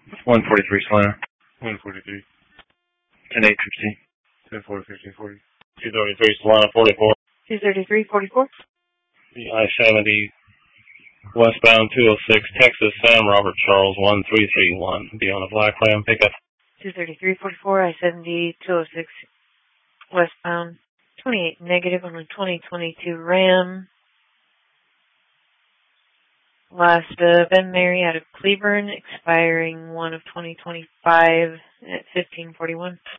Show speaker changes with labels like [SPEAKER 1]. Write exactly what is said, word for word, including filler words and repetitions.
[SPEAKER 1] one forty-three Salina.
[SPEAKER 2] one forty-three.
[SPEAKER 1] ten eight fifty.
[SPEAKER 2] ten forty, fifteen forty. two thirty-three Salina, forty-four.
[SPEAKER 3] two thirty-three, forty-four.
[SPEAKER 2] The I seventy, westbound two oh six, Texas, Sam Robert Charles, one three three one. Be on a Black Ram pickup.
[SPEAKER 3] two thirty-three, forty-four, I seventy, two oh six, westbound, twenty-eight negative on a twenty twenty-two Ram. Last, uh, Ben Mary out of Cleburne, expiring one of twenty twenty-five at fifteen forty-one.